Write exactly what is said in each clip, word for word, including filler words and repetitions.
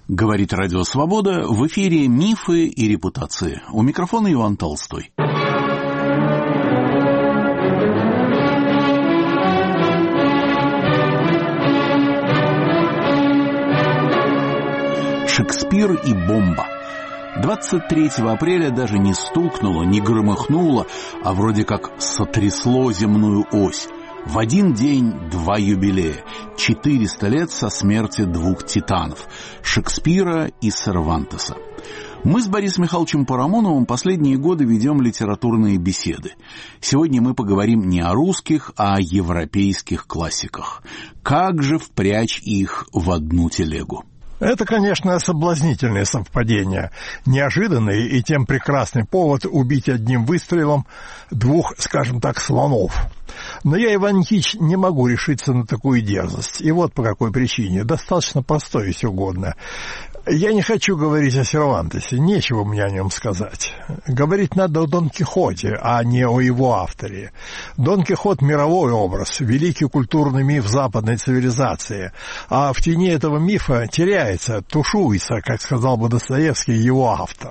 Говорит Радио Свобода, в эфире «Мифы и репутации». У микрофона Иван Толстой. Шекспир и бомба. двадцать третьего апреля даже не стукнуло, не громыхнуло, а вроде как сотрясло земную ось. В один день два юбилея. четыреста лет со смерти двух титанов – Шекспира и Сервантеса. Мы с Борисом Михайловичем Парамоновым последние годы ведем литературные беседы. Сегодня мы поговорим не о русских, а о европейских классиках. Как же впрячь их в одну телегу? Это, конечно, соблазнительное совпадение, неожиданный и тем прекрасный повод убить одним выстрелом двух, скажем так, слонов. Но я, Иван Никитич, не могу решиться на такую дерзость. И вот по какой причине. Достаточно простой, если угодно. Я не хочу говорить о Сервантесе, нечего мне о нем сказать. Говорить надо о Дон Кихоте, а не о его авторе. Дон Кихот – мировой образ, великий культурный миф западной цивилизации. А в тени этого мифа теряется, тушуется, как сказал бы Достоевский, его автор.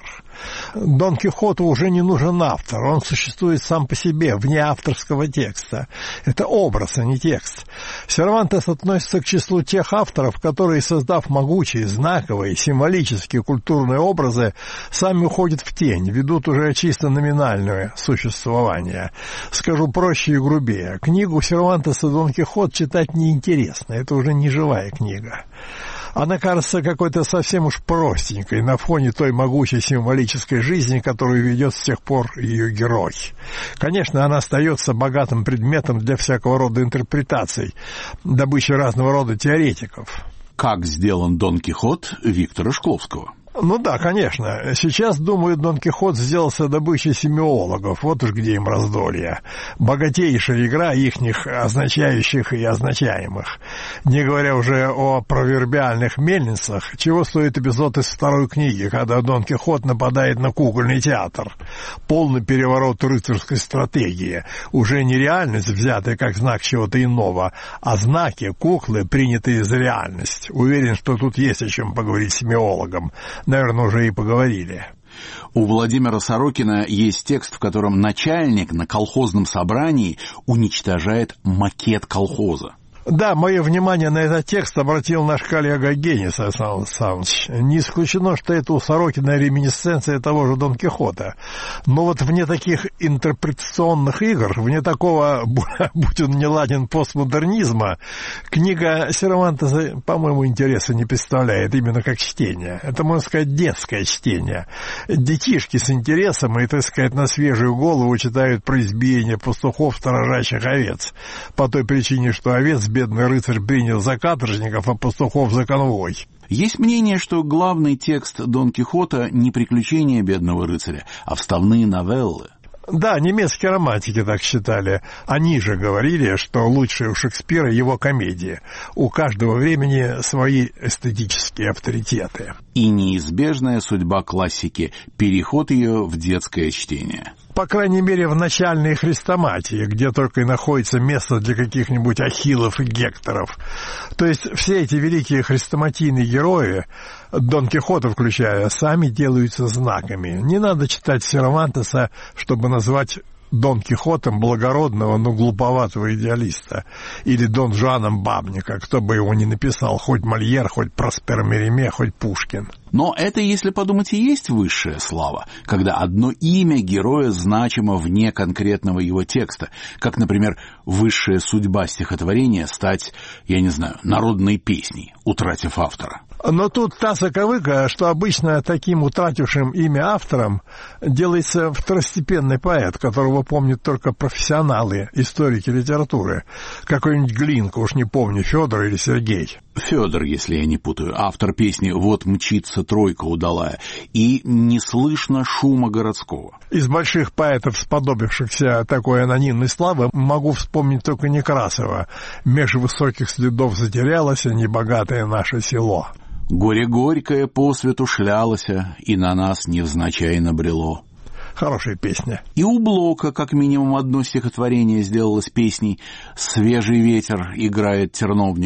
Дон Кихоту уже не нужен автор, он существует сам по себе, вне авторского текста. Это образ, а не текст. Сервантес относится к числу тех авторов, которые, создав могучие, знаковые, символические культурные образы, сами уходят в тень, ведут уже чисто номинальное существование. Скажу проще и грубее. Книгу Сервантеса «Дон Кихот» читать неинтересно, это уже не живая книга. Она кажется какой-то совсем уж простенькой на фоне той могучей символической жизни, которую ведет с тех пор ее герой. Конечно, она остается богатым предметом для всякого рода интерпретаций, добычи разного рода теоретиков. Как сделан Дон Кихот Виктора Шкловского? Ну да, конечно. Сейчас, думаю, Дон Кихот сделался добычей семиологов. Вот уж где им раздолье. Богатейшая игра ихних означающих и означаемых. Не говоря уже о провербиальных мельницах, чего стоит эпизод из второй книги, когда Дон Кихот нападает на кукольный театр. Полный переворот рыцарской стратегии. Уже не реальность, взятая как знак чего-то иного, а знаки, куклы, принятые за реальность. Уверен, что тут есть о чем поговорить семиологам. Наверное, уже и поговорили. У Владимира Сорокина есть текст, в котором начальник на колхозном собрании уничтожает макет колхоза. Да, мое внимание на этот текст обратил наш коллега Генис Александр Александрович. Не исключено, что это у Сорокина реминисценция того же Дон Кихота. Но вот вне таких интерпретационных игр, вне такого, будь он не ладен, постмодернизма, книга Сервантеса, по-моему, интереса не представляет именно как чтение. Это, можно сказать, детское чтение. Детишки с интересом и, так сказать, на свежую голову читают про избиение пастухов, сторожащих овец. По той причине, что овец бедный рыцарь принял за каторжников, а пастухов за конвой. Есть мнение, что главный текст Дон Кихота не приключения бедного рыцаря, а вставные новеллы. Да, немецкие романтики так считали. Они же говорили, что лучшее у Шекспира его комедии. У каждого времени свои эстетические авторитеты. И неизбежная судьба классики – переход ее в детское чтение. По крайней мере, в начальной хрестоматии, где только и находится место для каких-нибудь Ахиллов и Гекторов. То есть все эти великие хрестоматийные герои, Дон Кихота включая, сами делаются знаками. Не надо читать Сервантеса, чтобы назвать Дон Кихотом благородного, но глуповатого идеалиста. Или Дон Жуаном бабника, кто бы его ни написал, хоть Мольер, хоть Проспер Мериме, хоть Пушкин. Но это, если подумать, и есть высшая слава, когда одно имя героя значимо вне конкретного его текста, как, например, высшая судьба стихотворения стать, я не знаю, народной песней, утратив автора. Но тут та заковыка, что обычно таким утратившим имя автором делается второстепенный поэт, которого помнят только профессионалы, историки литературы. Какой-нибудь Глинка, уж не помню, Федор или Сергей. Федор, если я не путаю, автор песни «Вот мчится тройка удалая» и «Не слышно шума городского». Из больших поэтов, сподобившихся такой анонимной славы, могу вспомнить только Некрасова. «Меж высоких следов затерялось небогатое наше село». «Горе горькое по свету шлялося, и на нас невзначай набрело». Хорошая песня. И у Блока как минимум одно стихотворение сделалось песней «Свежий ветер играет терновником».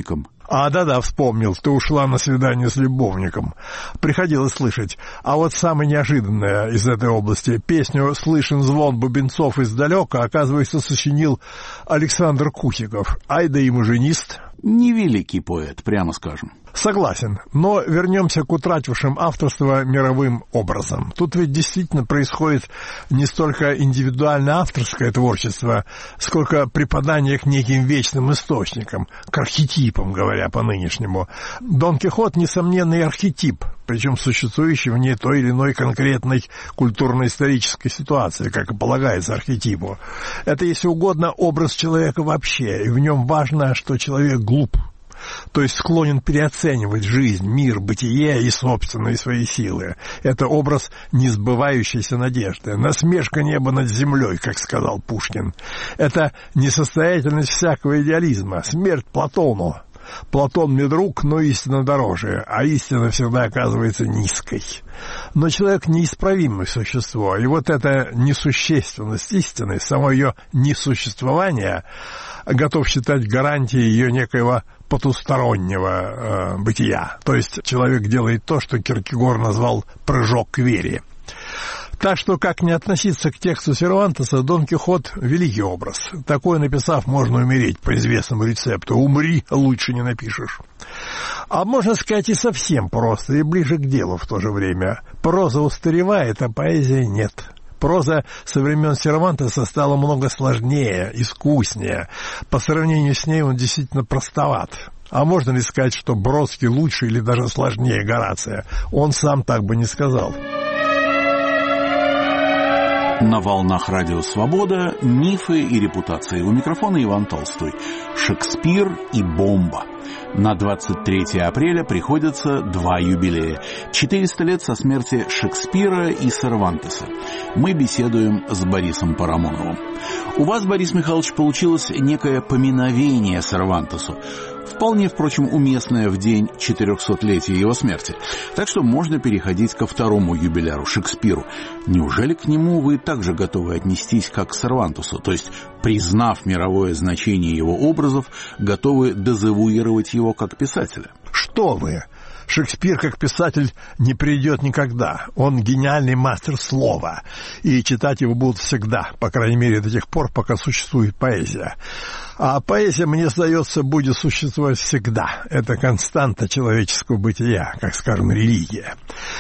А, да-да, вспомнил, ты ушла на свидание с любовником. Приходилось слышать. А вот самое неожиданное из этой области. Песню «Слышен звон бубенцов издалека», оказывается, сочинил Александр Кусиков. Ай да и муженист. Невеликий поэт, прямо скажем. Согласен, но вернемся к утратившим авторство мировым образом. Тут ведь действительно происходит не столько индивидуально авторское творчество, сколько припадание к неким вечным источникам, к архетипам, говоря по-нынешнему. Дон Кихот — несомненный архетип, причем существующий вне той или иной конкретной культурно-исторической ситуации, как и полагается архетипу. Это, если угодно, образ человека вообще, и в нем важно, что человек глуп, то есть склонен переоценивать жизнь, мир, бытие и собственные свои силы. Это образ несбывающейся надежды, насмешка неба над землей, как сказал Пушкин. Это несостоятельность всякого идеализма, смерть Платону. Платон мне друг, но истина дороже, а истина всегда оказывается низкой. Но человек неисправимое существо, и вот эта несущественность истины, само ее несуществование, готов считать гарантией ее некоего потустороннего э, бытия. То есть человек делает то, что Киркегор назвал «прыжок к вере». Так что, как не относиться к тексту Сервантеса, Дон Кихот — великий образ. Такое написав, можно умереть по известному рецепту. Умри, лучше не напишешь. А можно сказать и совсем просто, и ближе к делу в то же время. Проза устаревает, а поэзия нет. Проза со времен Сервантеса стала много сложнее, искуснее. По сравнению с ней он действительно простоват. А можно ли сказать, что Бродский лучше или даже сложнее Горация? Он сам так бы не сказал. На волнах радио «Свобода» мифы и репутации. У микрофона Иван Толстой. Шекспир и бомба. На двадцать третье апреля приходятся два юбилея. четыреста лет со смерти Шекспира и Сервантеса. Мы беседуем с Борисом Парамоновым. У вас, Борис Михайлович, получилось некое поминовение Сервантесу. Вполне, впрочем, уместное в день четырехсотлетия его смерти. Так что можно переходить ко второму юбиляру, Шекспиру. Неужели к нему вы также готовы отнестись, как к Сервантесу? То есть, признав мировое значение его образов, готовы дезавуировать его как писателя? Что вы! Шекспир как писатель не придет никогда. Он гениальный мастер слова, и читать его будут всегда, по крайней мере до тех пор, пока существует поэзия. А поэзия, мне сдается, будет существовать всегда. Это константа человеческого бытия, как, скажем, религия.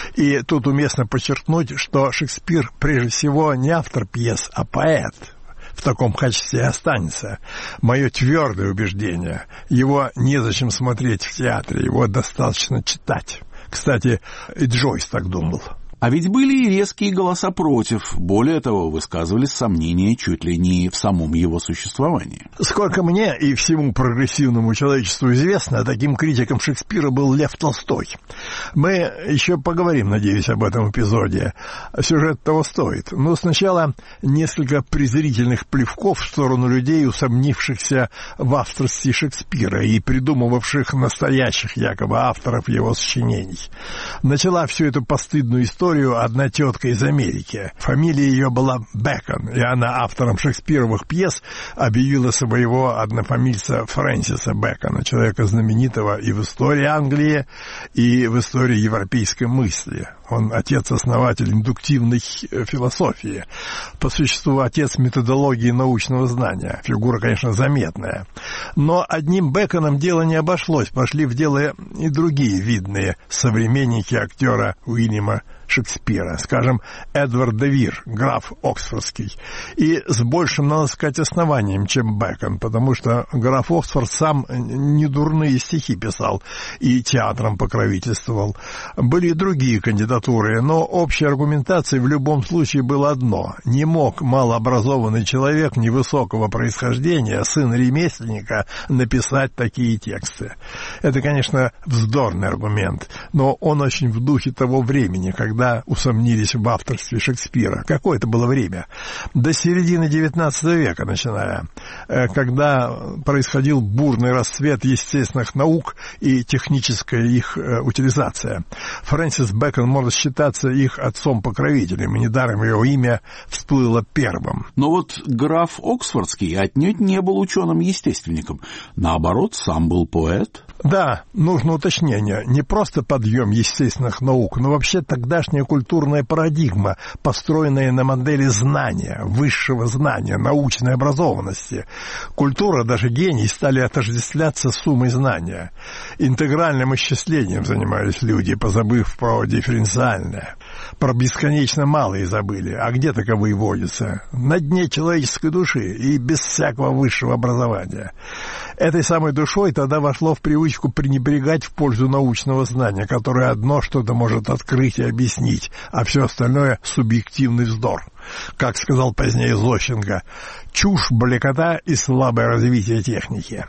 И тут уместно подчеркнуть, что Шекспир прежде всего не автор пьес, а поэт. В таком качестве и останется. Мое твердое убеждение. Его незачем смотреть в театре, его достаточно читать. Кстати, и Джойс так думал. А ведь были и резкие голоса против. Более того, высказывались сомнения чуть ли не в самом его существовании. Сколько мне и всему прогрессивному человечеству известно, таким критиком Шекспира был Лев Толстой. Мы еще поговорим, надеюсь, об этом эпизоде. Сюжет того стоит. Но сначала несколько презрительных плевков в сторону людей, усомнившихся в авторстве Шекспира и придумывавших настоящих якобы авторов его сочинений. Начала всю эту постыдную историю одна тетка из Америки. Фамилия ее была Бэкон, и она автором шекспировых пьес объявила своего однофамильца Фрэнсиса Бэкона, человека знаменитого и в истории Англии, и в истории европейской мысли. Он отец-основатель индуктивной философии. По существу отец методологии научного знания. Фигура, конечно, заметная. Но одним Бэконом дело не обошлось. Пошли в дело и другие видные современники актера Уильяма Шекспира, скажем, Эдвард де Вир, граф Оксфордский, и с большим, надо сказать, основанием, чем Бэкон, потому что граф Оксфорд сам недурные стихи писал и театром покровительствовал. Были и другие кандидатуры, но общей аргументацией в любом случае было одно: не мог малообразованный человек невысокого происхождения, сын ремесленника, написать такие тексты. Это, конечно, вздорный аргумент, но он очень в духе того времени, когда когда усомнились в авторстве Шекспира. Какое это было время? До середины девятнадцатого века, начиная, когда происходил бурный расцвет естественных наук и техническая их утилизация. Фрэнсис Бэкон может считаться их отцом-покровителем, и недаром его имя всплыло первым. Но вот граф Оксфордский отнюдь не был ученым-естественником. Наоборот, сам был поэт. Да, нужно уточнение. Не просто подъем естественных наук, но вообще тогдашняя культурная парадигма, построенная на модели знания, высшего знания, научной образованности. Культура, даже гений, стали отождествляться с суммой знания. Интегральным исчислением занимались люди, позабыв про дифференциальное. Про бесконечно малые забыли. А где таковые водятся? На дне человеческой души и без всякого высшего образования. Этой самой душой тогда вошло в привычку пренебрегать в пользу научного знания, которое одно что-то может открыть и объяснить, а все остальное — субъективный вздор. Как сказал позднее Зощенко, чушь, блякота и слабое развитие техники.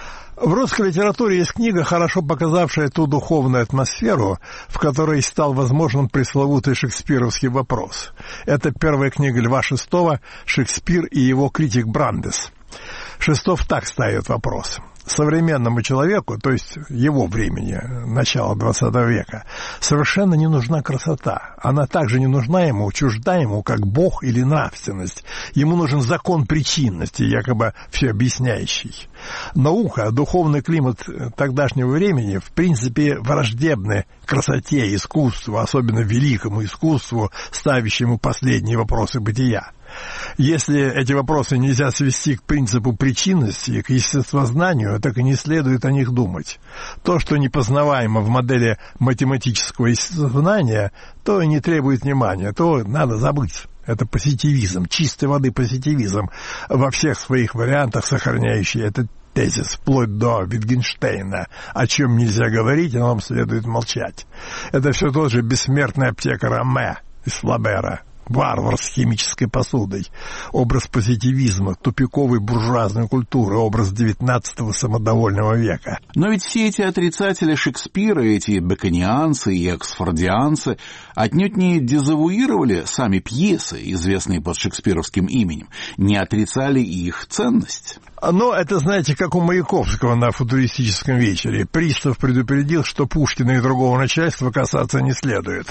В русской литературе есть книга, хорошо показавшая ту духовную атмосферу, в которой стал возможным пресловутый шекспировский вопрос. Это первая книга Льва Шестого «Шекспир и его критик Брандес». Шестов так ставит вопрос. Современному человеку, то есть его времени, начала двадцатого века, совершенно не нужна красота. Она также не нужна ему, чужда ему, как Бог или нравственность. Ему нужен закон причинности, якобы все объясняющий. Наука, духовный климат тогдашнего времени, в принципе, враждебны красоте, искусству, особенно великому искусству, ставящему последние вопросы бытия. Если эти вопросы нельзя свести к принципу причинности, к естествознанию, так и не следует о них думать. То, что непознаваемо в модели математического естествознания, то и не требует внимания, то надо забыть. Это позитивизм, чистой воды позитивизм, во всех своих вариантах сохраняющий этот тезис, вплоть до Wittgensteina, о чем нельзя говорить, о том следует молчать. Это все тот же бессмертный аптекарь Аме из Флабера. Варвар с химической посудой, образ позитивизма, тупиковой буржуазной культуры, образ девятнадцатого самодовольного века. Но ведь все эти отрицатели Шекспира, эти беконианцы и оксфордианцы, отнюдь не дезавуировали сами пьесы, известные под шекспировским именем, не отрицали их ценность. Но это, знаете, как у Маяковского на футуристическом вечере. Пристав предупредил, что Пушкина и другого начальства касаться не следует.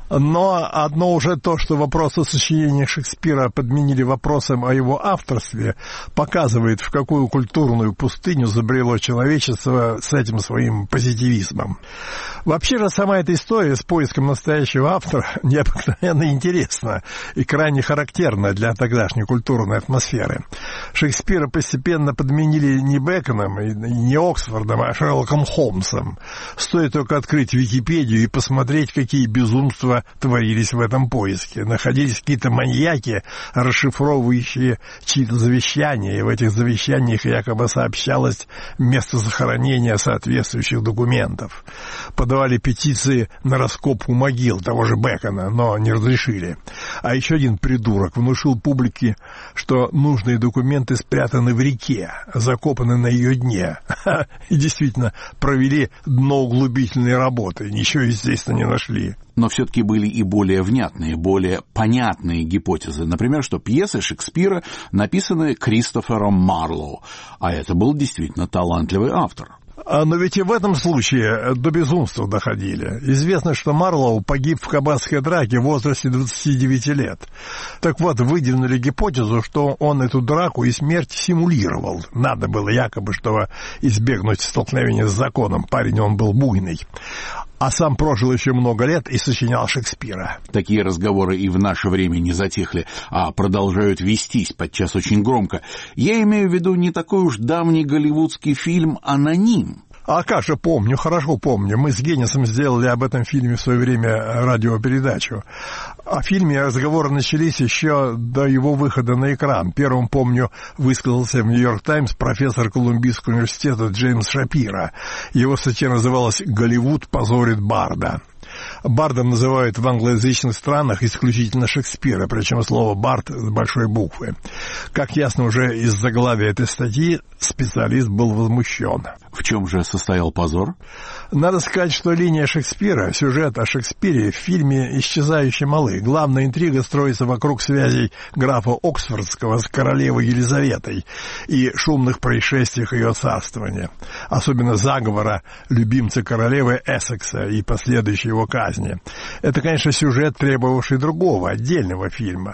Но одно уже то, что вопрос о сочинении Шекспира подменили вопросом о его авторстве, показывает, в какую культурную пустыню забрело человечество с этим своим позитивизмом. Вообще же сама эта история с поиском настоящего автора необыкновенно интересна и крайне характерна для тогдашней культурной атмосферы. Шекспира постепенно подменили не Бэконом и не Оксфордом, а Шерлоком Холмсом. Стоит только открыть Википедию и посмотреть, какие безумства творились в этом поиске. Находились какие-то маньяки, расшифровывающие чьи-то завещания, и в этих завещаниях якобы сообщалось место захоронения соответствующих документов. Подавали петиции на раскопку могил того же Бэкона, но не разрешили. А еще один придурок внушил публике, что нужные документы спрятаны в реке, закопаны на ее дне. И действительно, провели дноуглубительные работы, ничего, естественно, не нашли. Но все-таки были и более внятные, более понятные гипотезы. Например, что пьесы Шекспира написаны Кристофером Марлоу, а это был действительно талантливый автор. Но ведь и в этом случае до безумства доходили. Известно, что Марлоу погиб в кабацкой драке в возрасте двадцати девяти лет. Так вот, выдвинули гипотезу, что он эту драку и смерть симулировал. Надо было якобы, чтобы избегнуть столкновения с законом. Парень он был буйный. А сам прожил еще много лет и сочинял Шекспира. Такие разговоры и в наше время не затихли, а продолжают вестись, подчас очень громко. Я имею в виду не такой уж давний голливудский фильм «Аноним». А как же помню, хорошо помню. Мы с Генисом сделали об этом фильме в свое время радиопередачу. О фильме разговоры начались еще до его выхода на экран. Первым, помню, высказался в «Нью-Йорк Таймс» профессор Колумбийского университета Джеймс Шапиро. Его статья называлась «Голливуд позорит барда». Бардом называют в англоязычных странах исключительно Шекспира, причем слово «бард» с большой буквы. Как ясно уже из заглавия этой статьи, специалист был возмущен. В чем же состоял позор? Надо сказать, что линия Шекспира, сюжет о Шекспире в фильме «Исчезающие малы». Главная интрига строится вокруг связей графа Оксфордского с королевой Елизаветой и шумных происшествиях ее царствования, особенно заговора любимца королевы Эссекса и последующей его казни. Это, конечно, сюжет, требовавший другого, отдельного фильма.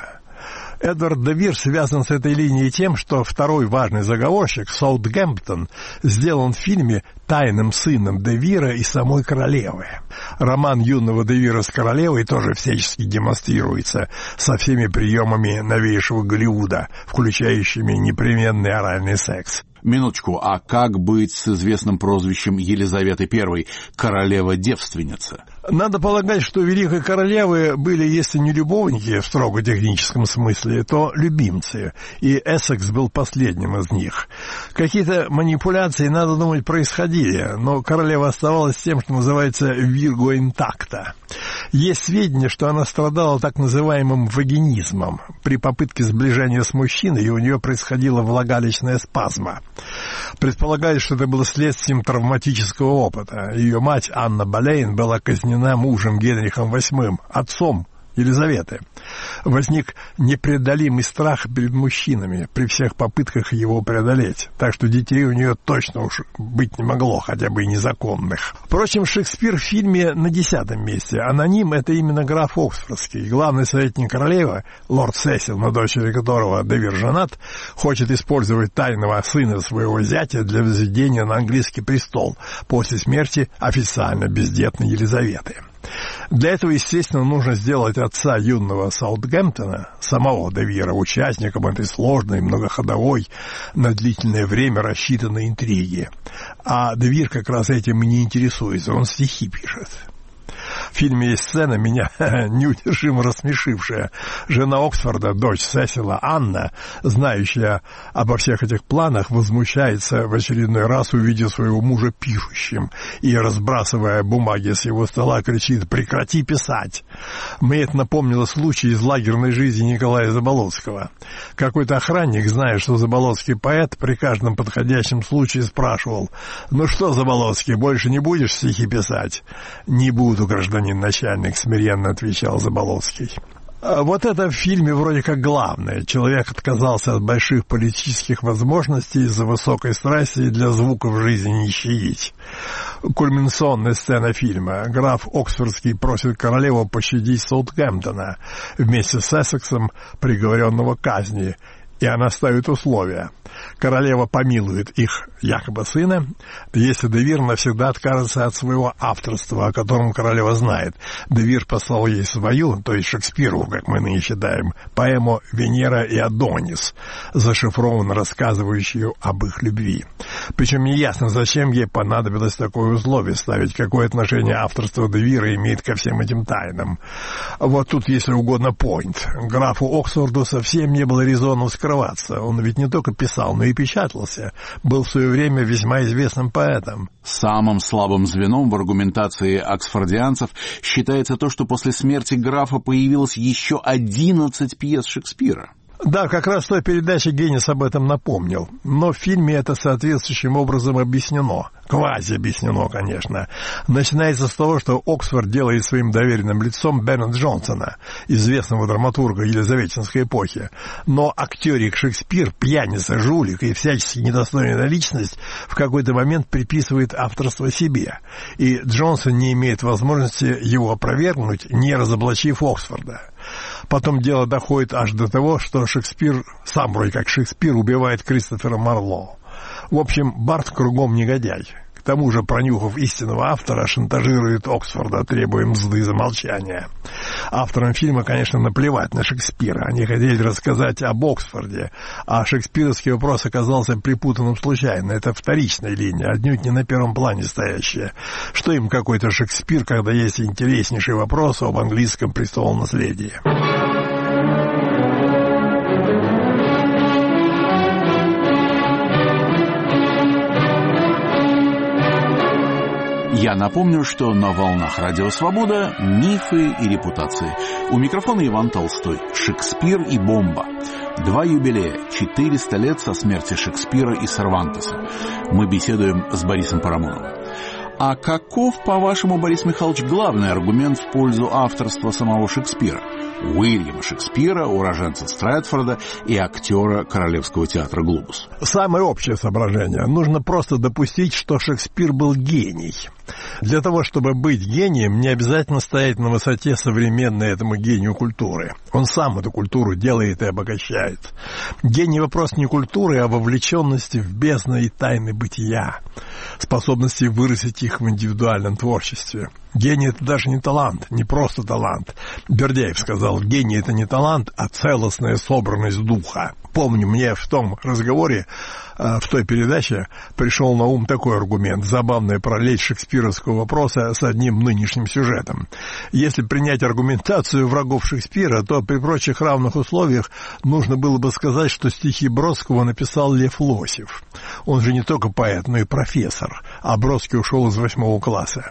Эдвард де Вир связан с этой линией тем, что второй важный заговорщик, Саутгемптон, сделан в фильме тайным сыном де Вира и самой королевы. Роман юного де Вира с королевой тоже всячески демонстрируется со всеми приемами новейшего Голливуда, включающими непременный оральный секс. Минуточку, а как быть с известным прозвищем Елизаветы Первой, королева-девственница? Надо полагать, что великой королевы были, если не любовники в строго техническом смысле, то любимцы, и Эссекс был последним из них. Какие-то манипуляции, надо думать, происходили, но королева оставалась тем, что называется «вирго интакта». Есть сведения, что она страдала так называемым вагинизмом. При попытке сближения с мужчиной у нее происходила влагалищная спазма. Предполагается, что это было следствием травматического опыта. Ее мать Анна Болейн была казнена мужем Генрихом восьмым, отцом Елизаветы. Возник непреодолимый страх перед мужчинами при всех попытках его преодолеть, так что детей у нее точно уж быть не могло, хотя бы и незаконных. Впрочем, Шекспир в фильме на десятом месте. Аноним — это именно граф Оксфордский. Главный советник королевы, лорд Сесил, на дочери которого де Вир женат, хочет использовать тайного сына своего зятя для возведения на английский престол после смерти официально бездетной Елизаветы. Для этого, естественно, нужно сделать отца юного Саутгемптона, самого де Вира, участником этой сложной, многоходовой, на длительное время рассчитанной интриги. А де Вир как раз этим и не интересуется, он стихи пишет. В фильме есть сцена, меня неудержимо рассмешившая. Жена Оксфорда, дочь Сесила, Анна, знающая обо всех этих планах, возмущается в очередной раз, увидев своего мужа пишущим, и, разбрасывая бумаги с его стола, кричит: «Прекрати писать!». Мне это напомнило случай из лагерной жизни Николая Заболоцкого. Какой-то охранник, зная, что Заболоцкий поэт, при каждом подходящем случае спрашивал: «Ну что, Заболоцкий, больше не будешь стихи писать?» «Не буду, гражданин начальник», — смиренно отвечал Заболоцкий. Вот это в фильме вроде как главное. Человек отказался от больших политических возможностей из-за высокой страсти и для звуков жизни не щадить. Кульминационная сцена фильма. Граф Оксфордский просит королеву пощадить Саутгемптона вместе с Эссексом, приговоренного к казни, и она ставит условия. Королева помилует их якобы сына, если де Вир навсегда откажется от своего авторства, о котором королева знает. Де Вир послал ей свою, то есть Шекспиру, как мы ныне считаем, поэму «Венера и Адонис», зашифрованно рассказывающую об их любви. Причем неясно, зачем ей понадобилось такое условие ставить, какое отношение авторство де Вира имеет ко всем этим тайнам. Вот тут, если угодно, поинт. Графу Оксфорду совсем не было резона скрываться. Он ведь не только писал, но и печатался. Был в свое время весьма известным поэтом. Самым слабым звеном в аргументации оксфордианцев считается то, что после смерти графа появилось еще одиннадцать пьес Шекспира. Да, как раз в той передаче Генис об этом напомнил. Но в фильме это соответствующим образом объяснено. Квази объяснено, конечно. Начинается с того, что Оксфорд делает своим доверенным лицом Бена Джонсона, известного драматурга Елизаветинской эпохи. Но актерик Шекспир, пьяница, жулик и всячески недостойная личность в какой-то момент приписывает авторство себе. И Джонсон не имеет возможности его опровергнуть, не разоблачив Оксфорда. Потом дело доходит аж до того, что Шекспир, сам вроде как Шекспир, убивает Кристофера Марло. В общем, Барт кругом негодяй. К тому же, пронюхав истинного автора, шантажирует Оксфорда, требуя мзды за молчание. Авторам фильма, конечно, наплевать на Шекспира. Они хотели рассказать об Оксфорде, а шекспировский вопрос оказался припутанным случайно. Это вторичная линия, отнюдь не на первом плане стоящая. Что им какой-то Шекспир, когда есть интереснейший вопрос об английском престолонаследии? Я напомню, что на волнах Радио Свобода мифы и репутации. У микрофона Иван Толстой. Шекспир и бомба. Два юбилея. четыреста лет со смерти Шекспира и Сервантеса. Мы беседуем с Борисом Парамоновым. А каков, по-вашему, Борис Михайлович, главный аргумент в пользу авторства самого Шекспира? Уильяма Шекспира, уроженца Стрэдфорда и актера Королевского театра «Глобус». Самое общее соображение. Нужно просто допустить, что Шекспир был гений. Для того, чтобы быть гением, не обязательно стоять на высоте современной этому гению культуры. Он сам эту культуру делает и обогащает. Гений — вопрос не культуры, а вовлеченности в бездны и тайны бытия, способности выразить их в индивидуальном творчестве. Гений — это даже не талант, не просто талант. Бердяев сказал, гений — это не талант, а целостная собранность духа. Помню, мне в том разговоре, в той передаче пришел на ум такой аргумент, забавная параллель шекспировского вопроса с одним нынешним сюжетом. Если принять аргументацию врагов Шекспира, то при прочих равных условиях нужно было бы сказать, что стихи Бродского написал Лев Лосев. Он же не только поэт, но и профессор, а Бродский ушел из восьмого класса.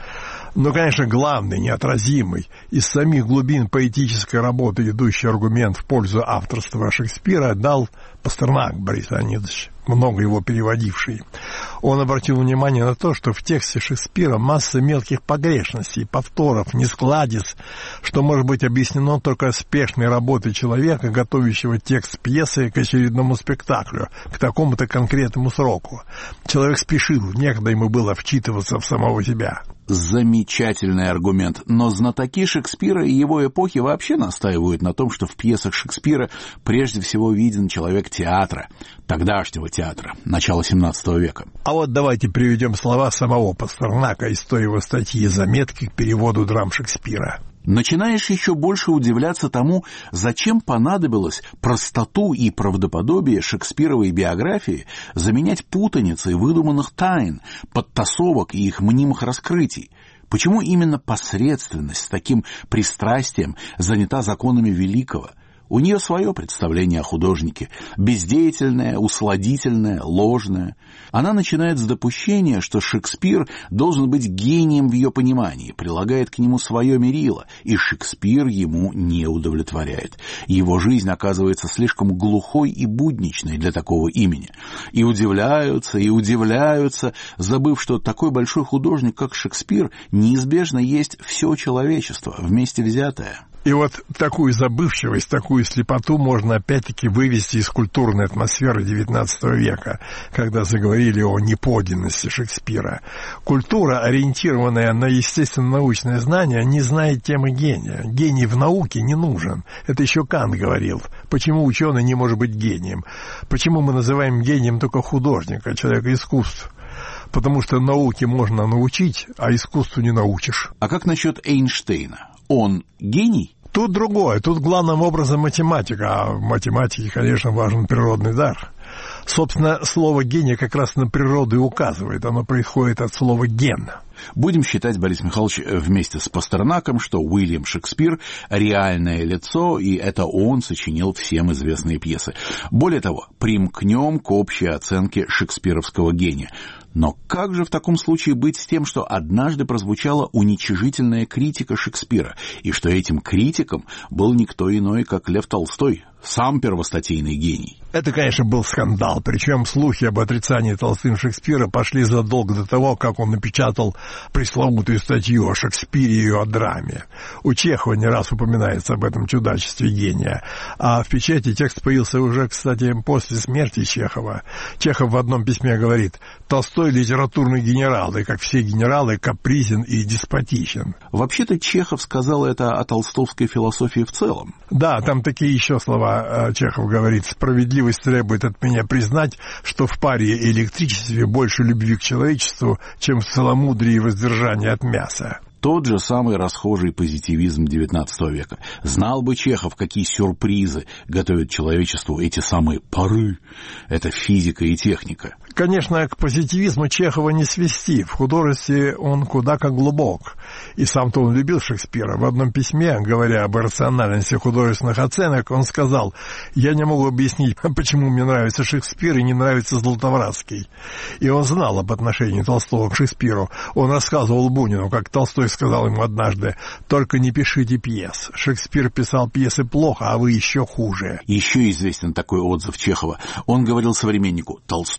Но, конечно, главный, неотразимый, из самих глубин поэтической работы идущий аргумент в пользу авторства Шекспира дал Пастернак Борис Леонидович, много его переводивший. Он обратил внимание на то, что в тексте Шекспира масса мелких погрешностей, повторов, нескладиц, что может быть объяснено только спешной работой человека, готовящего текст пьесы к очередному спектаклю, к такому-то конкретному сроку. Человек спешил, некогда ему было вчитываться в самого себя. Замечательный аргумент, но знатоки Шекспира и его эпохи вообще настаивают на том, что в пьесах Шекспира прежде всего виден человек театра, тогдашнего театра, начала семнадцатого века. А вот давайте приведем слова самого Пастернака из той его статьи «Заметки к переводу драм Шекспира». Начинаешь еще больше удивляться тому, зачем понадобилось простоту и правдоподобие шекспировой биографии заменять путаницей выдуманных тайн, подтасовок и их мнимых раскрытий. Почему именно посредственность с таким пристрастием занята законами великого? У нее свое представление о художнике, бездеятельное, усладительное, ложное. Она начинает с допущения, что Шекспир должен быть гением в ее понимании, прилагает к нему свое мерило, и Шекспир ему не удовлетворяет. Его жизнь оказывается слишком глухой и будничной для такого имени. И удивляются, и удивляются, забыв, что такой большой художник, как Шекспир, неизбежно есть все человечество, вместе взятое. И вот такую забывчивость, такую слепоту можно опять-таки вывести из культурной атмосферы девятнадцатого века, когда заговорили о неподлинности Шекспира. Культура, ориентированная на естественно-научные знания, не знает темы гения. Гений в науке не нужен. Это еще Кант говорил. Почему ученый не может быть гением? Почему мы называем гением только художника, человека искусств? Потому что науке можно научить, а искусству не научишь. А как насчет Эйнштейна? Он гений? Тут другое. Тут главным образом математика. А в математике, конечно, важен природный дар. Собственно, слово «гений» как раз на природу и указывает. Оно происходит от слова «ген». Будем считать, Борис Михайлович, вместе с Пастернаком, что Уильям Шекспир – реальное лицо, и это он сочинил всем известные пьесы. Более того, примкнем к общей оценке шекспировского гения. Но как же в таком случае быть с тем, что однажды прозвучала уничижительная критика Шекспира, и что этим критиком был никто иной, как Лев Толстой, сам первостатейный гений? Это, конечно, был скандал, причем слухи об отрицании Толстым Шекспира пошли задолго до того, как он напечатал пресловутую статью о Шекспире и о драме. У Чехова не раз упоминается об этом чудачестве гения, а в печати текст появился уже, кстати, после смерти Чехова. Чехов в одном письме говорит: «Толстой литературный генерал, и, как все генералы, капризен и деспотичен». Вообще-то Чехов сказал это о толстовской философии в целом. Да, там такие еще слова Чехов говорит: «Справедливость требует от меня признать, что в паре и электричестве больше любви к человечеству, чем в целомудрии и воздержании от мяса». Тот же самый расхожий позитивизм девятнадцатого века. Знал бы Чехов, какие сюрпризы готовят человечеству эти самые пары. Это физика и техника. Конечно, к позитивизму Чехова не свести. В художестве он куда как глубок. И сам-то он любил Шекспира. В одном письме, говоря об иррациональности художественных оценок, он сказал: «Я не могу объяснить, почему мне нравится Шекспир и не нравится Златовратский». И он знал об отношении Толстого к Шекспиру. Он рассказывал Бунину, как Толстой сказал ему однажды: «Только не пишите пьес. Шекспир писал пьесы плохо, а вы еще хуже». Еще известен такой отзыв Чехова. Он говорил современнику: «Толстой снискал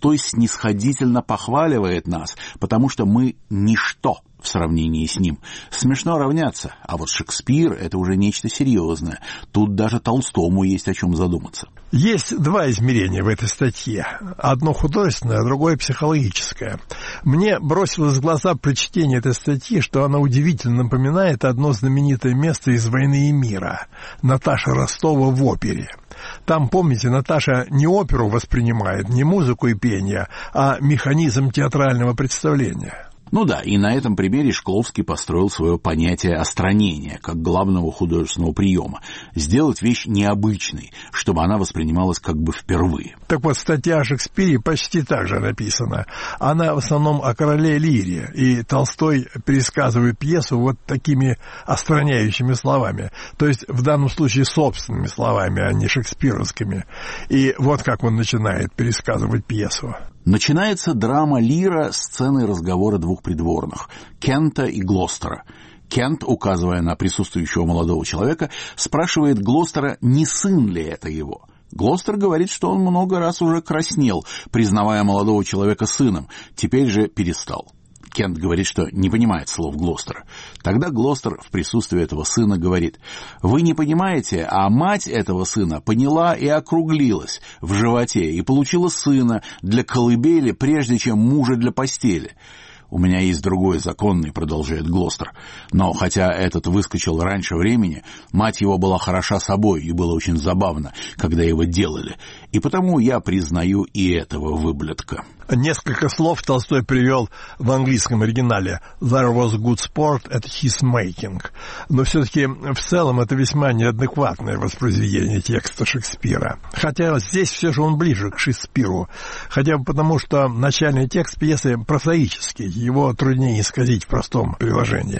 снисходительно похваливает нас, потому что мы ничто в сравнении с ним. Смешно равняться, а вот Шекспир — это уже нечто серьезное. Тут даже Толстому есть о чем задуматься. Есть два измерения в этой статье. Одно художественное, а другое психологическое. Мне бросилось в глаза при чтении этой статьи, что она удивительно напоминает одно знаменитое место из «Войны и мира» — Наташа Ростова в опере. Там, помните, Наташа не оперу воспринимает, не музыку и пение, а механизм театрального представления. Ну да, и на этом примере Шкловский построил свое понятие остранения как главного художественного приема. Сделать вещь необычной, чтобы она воспринималась как бы впервые. Так вот, статья о Шекспире почти так же написана. Она в основном о короле Лире, и Толстой пересказывает пьесу вот такими остраняющими словами. То есть, в данном случае, собственными словами, а не шекспировскими. И вот как он начинает пересказывать пьесу. Начинается драма «Лира» сценой разговора двух придворных — Кента и Глостера. Кент, указывая на присутствующего молодого человека, спрашивает Глостера, не сын ли это его. Глостер говорит, что он много раз уже краснел, признавая молодого человека сыном, теперь же перестал. Кент говорит, что не понимает слов Глостера. Тогда Глостер в присутствии этого сына говорит: «Вы не понимаете, а мать этого сына поняла и округлилась в животе и получила сына для колыбели, прежде чем мужа для постели». «У меня есть другой законный», — продолжает Глостер. «Но хотя этот выскочил раньше времени, мать его была хороша собой, и было очень забавно, когда его делали. И потому я признаю и этого выблядка». Несколько слов Толстой привел в английском оригинале «There was good sport at his making». Но все-таки в целом это весьма неадекватное воспроизведение текста Шекспира. Хотя здесь все же он ближе к Шекспиру. Хотя бы потому, что начальный текст пьесы прозаический, его труднее исказить в простом приложении.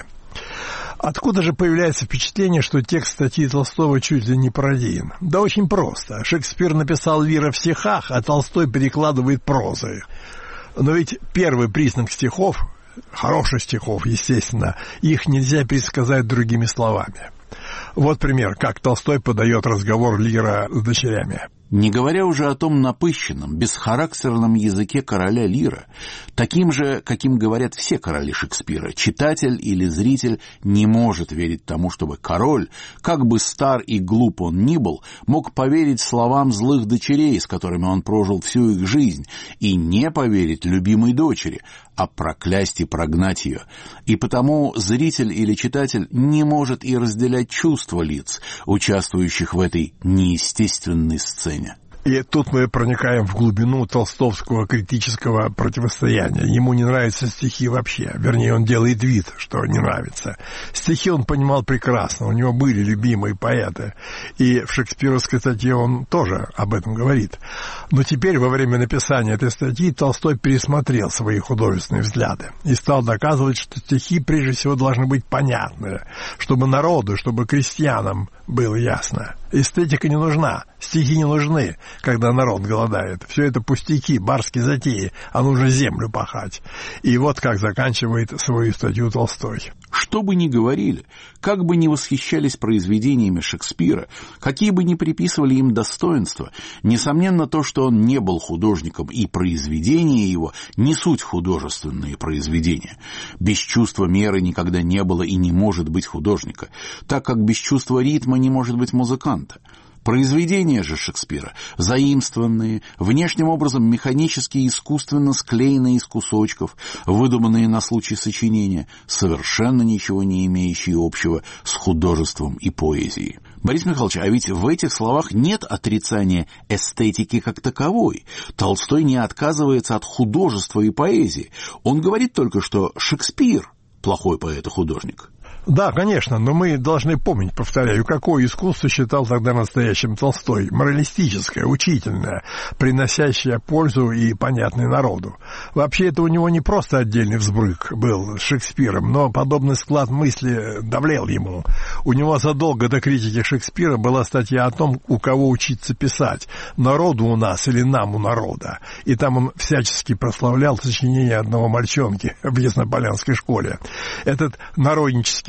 Откуда же появляется впечатление, что текст статьи Толстого чуть ли не пародиен? Да очень просто. Шекспир написал «Лира» в стихах, а Толстой перекладывает прозой. Но ведь первый признак стихов, хороших стихов, естественно, их нельзя пересказать другими словами. Вот пример, как Толстой подает разговор Лира с дочерями. Не говоря уже о том напыщенном, бесхарактерном языке короля Лира, таким же, каким говорят все короли Шекспира, читатель или зритель не может верить тому, чтобы король, как бы стар и глуп он ни был, мог поверить словам злых дочерей, с которыми он прожил всю их жизнь, и не поверить любимой дочери, а проклясть и прогнать ее. И потому зритель или читатель не может и разделять чувства лиц, участвующих в этой неестественной сцене. И тут мы проникаем в глубину толстовского критического противостояния. Ему не нравятся стихи вообще. Вернее, он делает вид, что не нравится. Стихи он понимал прекрасно. У него были любимые поэты. И в шекспировской статье он тоже об этом говорит. Но теперь, во время написания этой статьи, Толстой пересмотрел свои художественные взгляды и стал доказывать, что стихи, прежде всего, должны быть понятны, чтобы народу, чтобы крестьянам было ясно. Эстетика не нужна, стихи не нужны, когда народ голодает. Все это пустяки, барские затеи, а нужно землю пахать. И вот как заканчивает свою статью Толстой. Что бы ни говорили, как бы ни восхищались произведениями Шекспира, какие бы ни приписывали им достоинства, несомненно то, что он не был художником, и произведения его не суть художественные произведения. Без чувства меры никогда не было и не может быть художника, так как без чувства ритма не может быть музыканта. Произведения же Шекспира, заимствованные, внешним образом механически и искусственно склеенные из кусочков, выдуманные на случай сочинения, совершенно ничего не имеющие общего с художеством и поэзией. Борис Михайлович, а ведь в этих словах нет отрицания эстетики как таковой. Толстой не отказывается от художества и поэзии. Он говорит только, что Шекспир плохой поэт и художник. Да, конечно, но мы должны помнить, повторяю, какое искусство считал тогда настоящим Толстой. Моралистическое, учительное, приносящее пользу и понятное народу. Вообще, это у него не просто отдельный взбрык был с Шекспиром, но подобный склад мысли давлел ему. У него задолго до критики Шекспира была статья о том, у кого учиться писать, народу у нас или нам у народа. И там он всячески прославлял сочинение одного мальчонки в Яснополянской школе. Этот народнический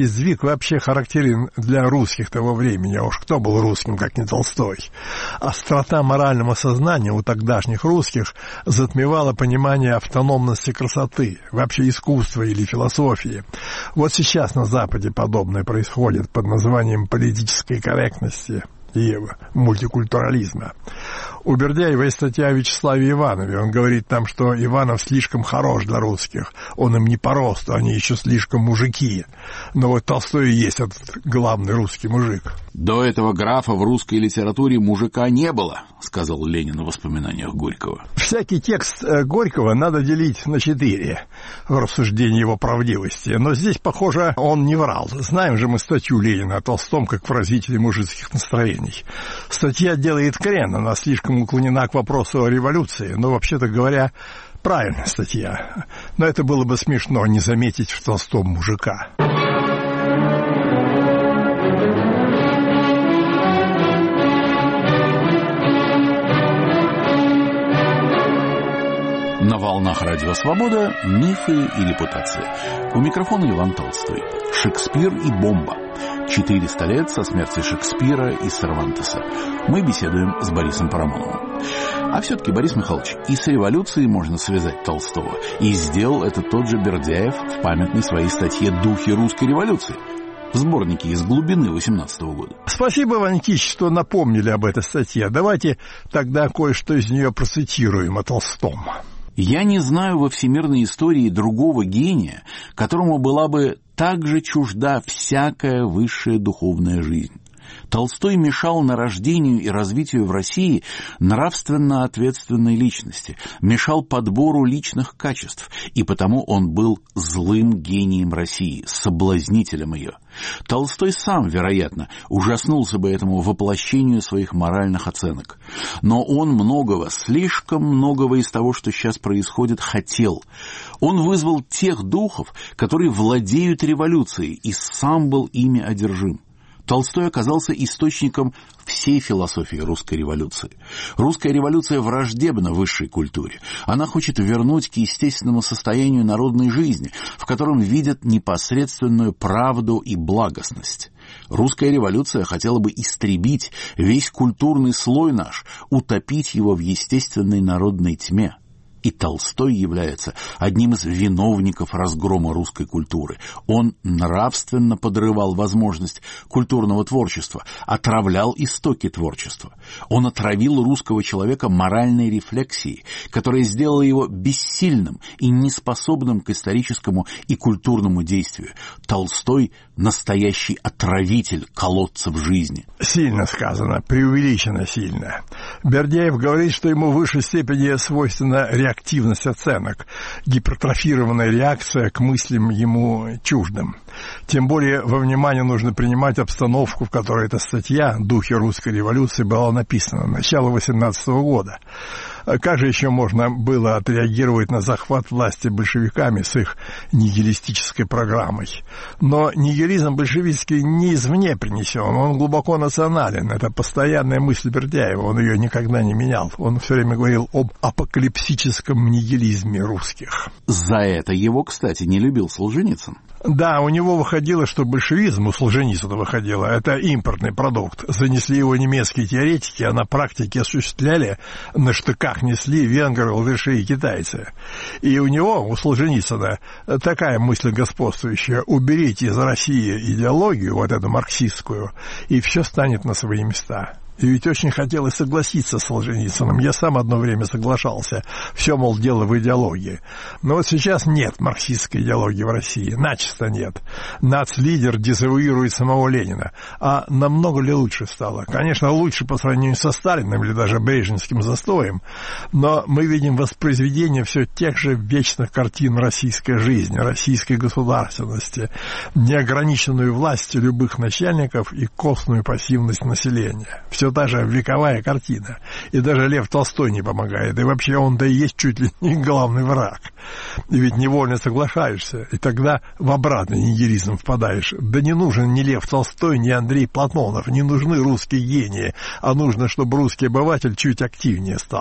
сдвиг вообще характерен для русских того времени, а уж кто был русским, как не Толстой. Острота морального сознания у тогдашних русских затмевала понимание автономности красоты, вообще искусства или философии. Вот сейчас на Западе подобное происходит под названием политической корректности и мультикультурализма. У Бердяева есть статья о Вячеславе Иванове. Он говорит там, что Иванов слишком хорош для русских. Он им не по росту, они еще слишком мужики. Но вот Толстой и есть этот главный русский мужик. «До этого графа в русской литературе мужика не было», — сказал Ленин в воспоминаниях Горького. Всякий текст Горького надо делить на четыре в рассуждении его правдивости. Но здесь, похоже, он не врал. Знаем же мы статью Ленина о Толстом как выразителе мужицких настроений. Статья делает крен, она слишком уклонена к вопросу о революции. Но, вообще-то говоря, правильная статья. Но это было бы смешно не заметить в Толстом мужика. На волнах Радио Свобода «Мифы и репутация». У микрофона Иван Толстой. Шекспир и бомба. четыреста лет со смерти Шекспира и Сервантеса. Мы беседуем с Борисом Парамоновым. А все-таки, Борис Михайлович, и с революцией можно связать Толстого. И сделал это тот же Бердяев в памятной своей статье «Духи русской революции» в сборнике «Из глубины» восемнадцатого года. Спасибо, Иван Никитич, что напомнили об этой статье. Давайте тогда кое-что из нее процитируем о Толстом. «Я не знаю во всемирной истории другого гения, которому была бы так же чужда всякая высшая духовная жизнь. Толстой мешал нарождению и развитию в России нравственно ответственной личности, мешал подбору личных качеств, и потому он был злым гением России, соблазнителем ее. Толстой сам, вероятно, ужаснулся бы этому воплощению своих моральных оценок. Но он многого, слишком многого из того, что сейчас происходит, хотел. Он вызвал тех духов, которые владеют революцией, и сам был ими одержим. Толстой оказался источником всей философии русской революции. Русская революция враждебна высшей культуре. Она хочет вернуть к естественному состоянию народной жизни, в котором видят непосредственную правду и благостность. Русская революция хотела бы истребить весь культурный слой наш, утопить его в естественной народной тьме. И Толстой является одним из виновников разгрома русской культуры. Он нравственно подрывал возможность культурного творчества, отравлял истоки творчества. Он отравил русского человека моральной рефлексией, которая сделала его бессильным и неспособным к историческому и культурному действию. Толстой – настоящий отравитель колодцев жизни. Сильно сказано, преувеличенно сильно. Бердяев говорит, что ему в высшей степени свойственна реактивность оценок, гипертрофированная реакция к мыслям ему чуждым. Тем более во внимание нужно принимать обстановку, в которой эта статья «Духи русской революции» была написана, начало восемнадцатого года. Как же еще можно было отреагировать на захват власти большевиками с их нигилистической программой? Но нигилизм большевистский не извне принесен, он глубоко национален. Это постоянная мысль Бердяева, он ее никогда не менял. Он все время говорил об апокалипсическом нигилизме русских. За это его, кстати, не любил Солженицын. Да, у него выходило, что большевизм, у Солженицына выходило, это импортный продукт. Занесли его немецкие теоретики, а на практике осуществляли, на штыках несли венгры, латыши и китайцы. И у него, у Солженицына, такая мысль господствующая: уберите из России идеологию, вот эту марксистскую, и все станет на свои места. И ведь очень хотелось согласиться с Солженицыным. Я сам одно время соглашался. Все, мол, дело в идеологии. Но вот сейчас нет марксистской идеологии в России. Начисто нет. Нацлидер дезавуирует самого Ленина. А намного ли лучше стало? Конечно, лучше по сравнению со Сталиным или даже брежневским застоем. Но мы видим воспроизведение все тех же вечных картин российской жизни, российской государственности, неограниченную власть любых начальников и костную пассивность населения. Все та же вековая картина. И даже Лев Толстой не помогает. И вообще он-то и есть чуть ли не главный враг. И ведь невольно соглашаешься. И тогда в обратный нигилизм впадаешь. Да не нужен ни Лев Толстой, ни Андрей Платонов. Не нужны русские гении. А нужно, чтобы русский обыватель чуть активнее стал.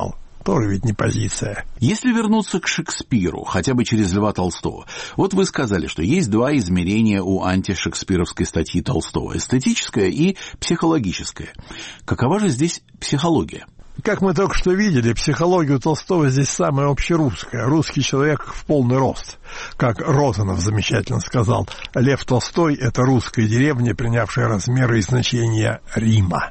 Тоже ведь не позиция. Если вернуться к Шекспиру, хотя бы через Льва Толстого, вот вы сказали, что есть два измерения у антишекспировской статьи Толстого – эстетическое и психологическое. Какова же здесь психология? Как мы только что видели, психология у Толстого здесь самая общерусская. Русский человек в полный рост. Как Розанов замечательно сказал, Лев Толстой – это русская деревня, принявшая размеры и значения Рима.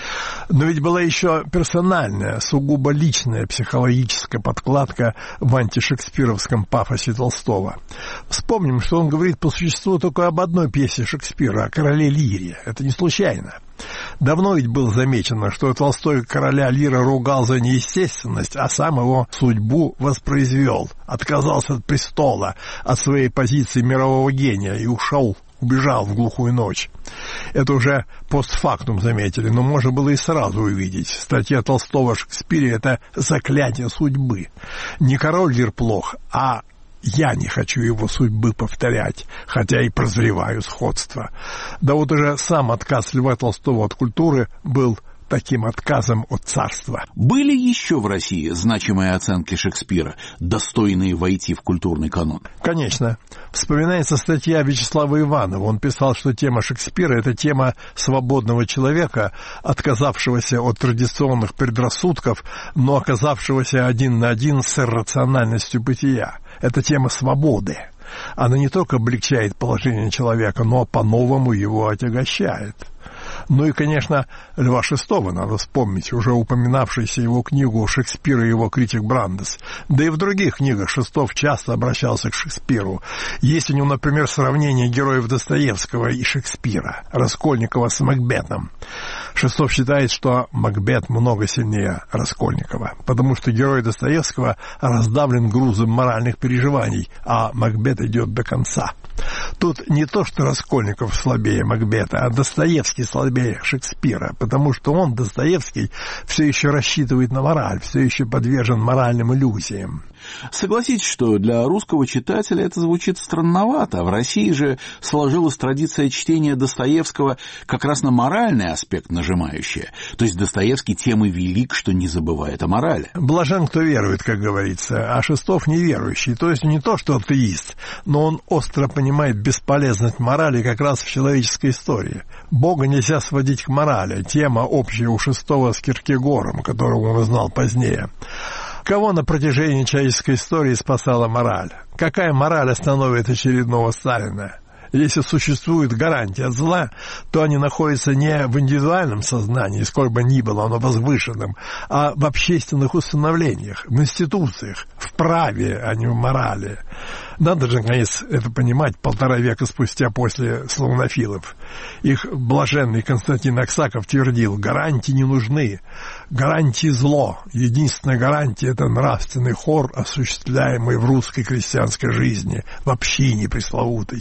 Но ведь была еще персональная, сугубо личная психологическая подкладка в антишекспировском пафосе Толстого. Вспомним, что он говорит по существу только об одной пьесе Шекспира, о короле Лире. Это не случайно. Давно ведь было замечено, что Толстой короля Лира ругал за неестественность, а сам его судьбу воспроизвел, отказался от престола, от своей позиции мирового гения и ушел, убежал в глухую ночь. Это уже постфактум заметили, но можно было и сразу увидеть. Статья Толстого о Шекспире – это заклятие судьбы. Не король Лир плох, а я не хочу его судьбы повторять, хотя и прозреваю сходство. Да вот уже сам отказ Льва Толстого от культуры был таким отказом от царства. Были еще в России значимые оценки Шекспира, достойные войти в культурный канон? Конечно. Вспоминается статья Вячеслава Иванова. Он писал, что тема Шекспира – это тема свободного человека, отказавшегося от традиционных предрассудков, но оказавшегося один на один с иррациональностью бытия. Это тема свободы. Она не только облегчает положение человека, но по-новому его отягощает. Ну и, конечно, Льва Шестого надо вспомнить, уже упоминавшуюся его книгу «Шекспир и его критик Брандес». Да и в других книгах Шестов часто обращался к Шекспиру. Есть у него, например, сравнение героев Достоевского и Шекспира, Раскольникова с Макбетом. Шестов считает, что Макбет много сильнее Раскольникова, потому что герой Достоевского раздавлен грузом моральных переживаний, а Макбет идет до конца. Тут не то, что Раскольников слабее Макбета, а Достоевский слабее Шекспира, потому что он, Достоевский, все еще рассчитывает на мораль, все еще подвержен моральным иллюзиям. Согласитесь, что для русского читателя это звучит странновато. В России же сложилась традиция чтения Достоевского как раз на моральный аспект нажимающая. То есть Достоевский тем и велик, что не забывает о морали. Блажен, кто верует, как говорится, а Шестов неверующий. То есть не то, что атеист, но он остро понимает бесполезность морали как раз в человеческой истории. Бога нельзя сводить к морали. Тема общая у Шестого с Киркегором, которого он узнал позднее. Кого на протяжении человеческой истории спасала мораль? Какая мораль остановит очередного Сталина? Если существует гарантия от зла, то они находятся не в индивидуальном сознании, сколь бы ни было оно возвышенным, а в общественных установлениях, в институциях, в праве, а не в морали. Надо же, наконец, это понимать полтора века спустя после славянофилов. Их блаженный Константин Аксаков твердил: гарантии не нужны, гарантии зло. Единственная гарантия – это нравственный хор, осуществляемый в русской крестьянской жизни, в общине пресловутой.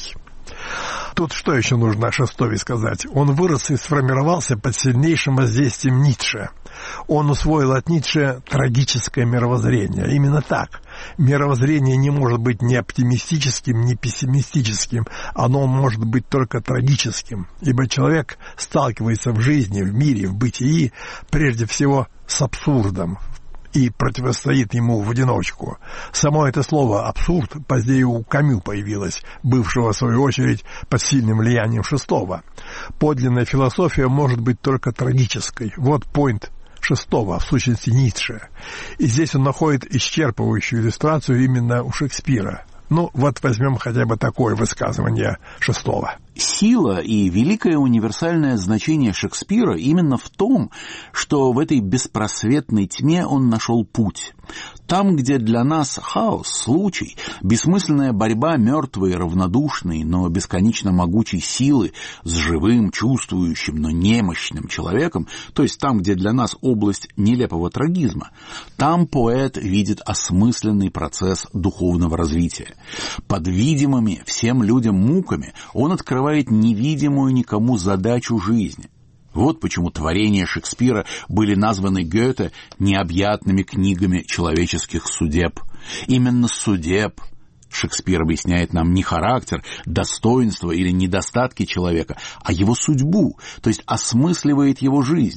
Тут что еще нужно о Шестове сказать? Он вырос и сформировался под сильнейшим воздействием Ницше. Он усвоил от Ницше трагическое мировоззрение. Именно так. Мировоззрение не может быть ни оптимистическим, ни пессимистическим. Оно может быть только трагическим. Ибо человек сталкивается в жизни, в мире, в бытии прежде всего с абсурдом и противостоит ему в одиночку. Само это слово «абсурд» позднее у Камю появилось, бывшего, в свою очередь, под сильным влиянием Шестого. Подлинная философия может быть только трагической. Вот поинт Шестого, в сущности Ницше. И здесь он находит исчерпывающую иллюстрацию именно у Шекспира. Ну, вот возьмем хотя бы такое высказывание Шестого. Сила и великое универсальное значение Шекспира именно в том, что в этой беспросветной тьме он нашел путь. Там, где для нас хаос, случай, бессмысленная борьба мертвой, равнодушной, но бесконечно могучей силы с живым, чувствующим, но немощным человеком, то есть там, где для нас область нелепого трагизма, там поэт видит осмысленный процесс духовного развития. Под видимыми всем людям муками он открывает невидимую никому задачу жизни. Вот почему творения Шекспира были названы Гёте необъятными книгами человеческих судеб. Именно судеб Шекспир объясняет нам не характер, достоинство или недостатки человека, а его судьбу, то есть осмысливает его жизнь.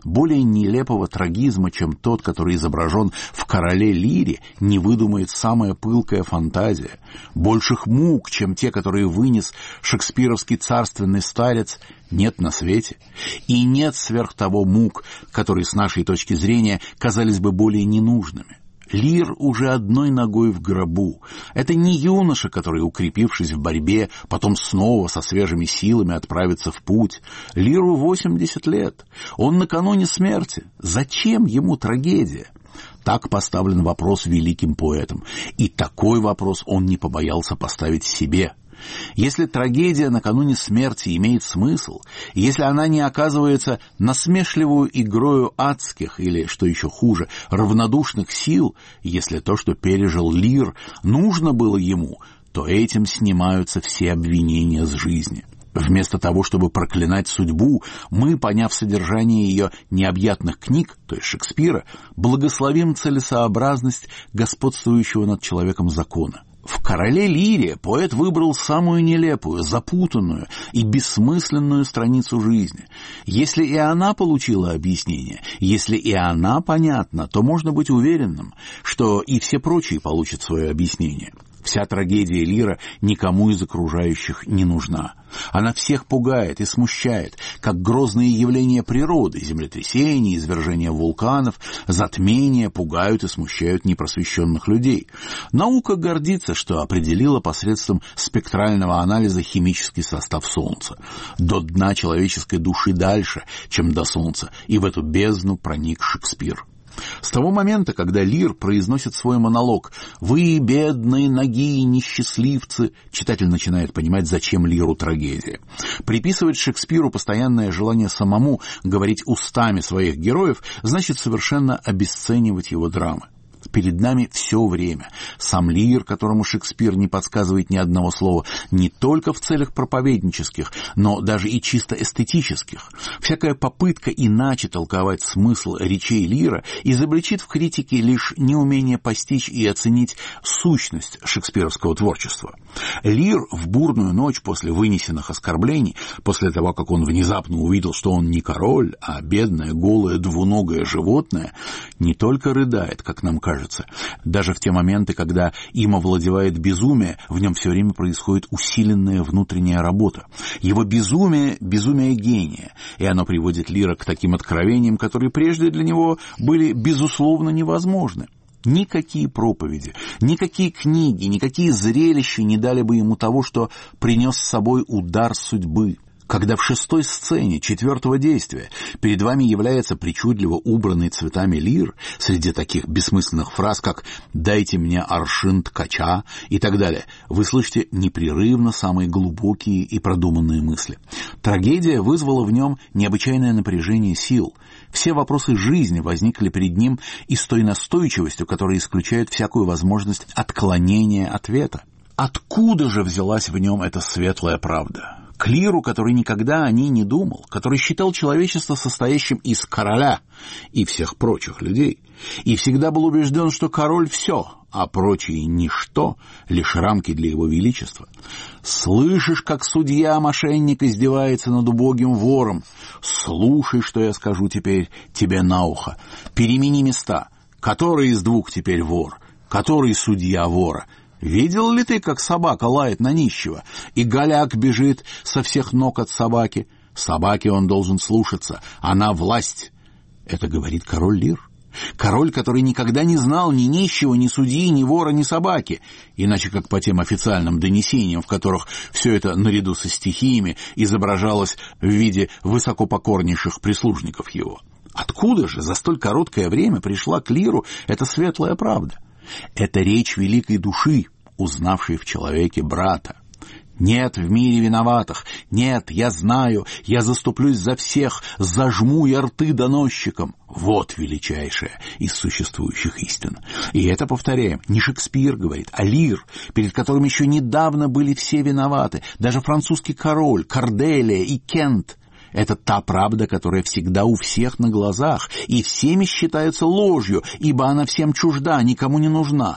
Более нелепого трагизма, чем тот, который изображен в «Короле Лире», не выдумает самая пылкая фантазия. Больших мук, чем те, которые вынес шекспировский царственный старец, нет на свете. И нет сверх того мук, которые с нашей точки зрения казались бы более ненужными. Лир уже одной ногой в гробу. Это не юноша, который, укрепившись в борьбе, потом снова со свежими силами отправится в путь. Лиру восемьдесят лет. Он накануне смерти. Зачем ему трагедия? Так поставлен вопрос великим поэтом. И такой вопрос он не побоялся поставить себе. Если трагедия накануне смерти имеет смысл, если она не оказывается насмешливую игрою адских или, что еще хуже, равнодушных сил, если то, что пережил Лир, нужно было ему, то этим снимаются все обвинения с жизни. Вместо того, чтобы проклинать судьбу, мы, поняв содержание ее необъятных книг, то есть Шекспира, благословим целесообразность господствующего над человеком закона. В «Короле Лире» поэт выбрал самую нелепую, запутанную и бессмысленную страницу жизни. Если и она получила объяснение, если и она понятна, то можно быть уверенным, что и все прочие получат свое объяснение. Вся трагедия Лира никому из окружающих не нужна. Она всех пугает и смущает, как грозные явления природы, землетрясения, извержения вулканов, затмения пугают и смущают непросвещенных людей. Наука гордится, что определила посредством спектрального анализа химический состав Солнца. До дна человеческой души дальше, чем до Солнца, и в эту бездну проник Шекспир. С того момента, когда Лир произносит свой монолог «Вы, бедные ноги, несчастливцы», читатель начинает понимать, зачем Лиру трагедия. Приписывать Шекспиру постоянное желание самому говорить устами своих героев значит совершенно обесценивать его драмы. Перед нами все время. Сам Лир, которому Шекспир не подсказывает ни одного слова, не только в целях проповеднических, но даже и чисто эстетических. Всякая попытка иначе толковать смысл речей Лира изобличит в критике лишь неумение постичь и оценить сущность шекспировского творчества. Лир в бурную ночь после вынесенных оскорблений, после того, как он внезапно увидел, что он не король, а бедное, голое, двуногое животное, не только рыдает, как нам кажется, даже в те моменты, когда им овладевает безумие, в нем все время происходит усиленная внутренняя работа. Его безумие — безумие гения, и оно приводит Лира к таким откровениям, которые прежде для него были безусловно невозможны. Никакие проповеди, никакие книги, никакие зрелища не дали бы ему того, что принес с собой удар судьбы. Когда в шестой сцене четвертого действия перед вами является причудливо убранный цветами Лир, среди таких бессмысленных фраз, как «дайте мне аршин ткача» и так далее, вы слышите непрерывно самые глубокие и продуманные мысли. Трагедия вызвала в нем необычайное напряжение сил. Все вопросы жизни возникли перед ним и с той настойчивостью, которая исключает всякую возможность отклонения ответа. Откуда же взялась в нем эта светлая правда? К Лиру, который никогда о ней не думал, который считал человечество состоящим из короля и всех прочих людей, и всегда был убежден, что король — все, а прочие — ничто, лишь рамки для его величества. Слышишь, как судья-мошенник издевается над убогим вором? Слушай, что я скажу теперь тебе на ухо. Перемени места. Который из двух теперь вор? Который судья вора? Видел ли ты, как собака лает на нищего, и голяк бежит со всех ног от собаки? Собаке он должен слушаться, она власть. Это говорит король Лир. Король, который никогда не знал ни нищего, ни судьи, ни вора, ни собаки. Иначе как по тем официальным донесениям, в которых все это наряду со стихиями изображалось в виде высокопокорнейших прислужников его. Откуда же за столь короткое время пришла к Лиру эта светлая правда? Это речь великой души, узнавшей в человеке брата. Нет в мире виноватых, нет, я знаю, я заступлюсь за всех, зажму я рты доносчикам. Вот величайшая из существующих истин. И это, повторяем, не Шекспир говорит, а Лир, перед которым еще недавно были все виноваты, даже французский король, Корделия и Кент. Это та правда, которая всегда у всех на глазах, и всеми считается ложью, ибо она всем чужда, никому не нужна.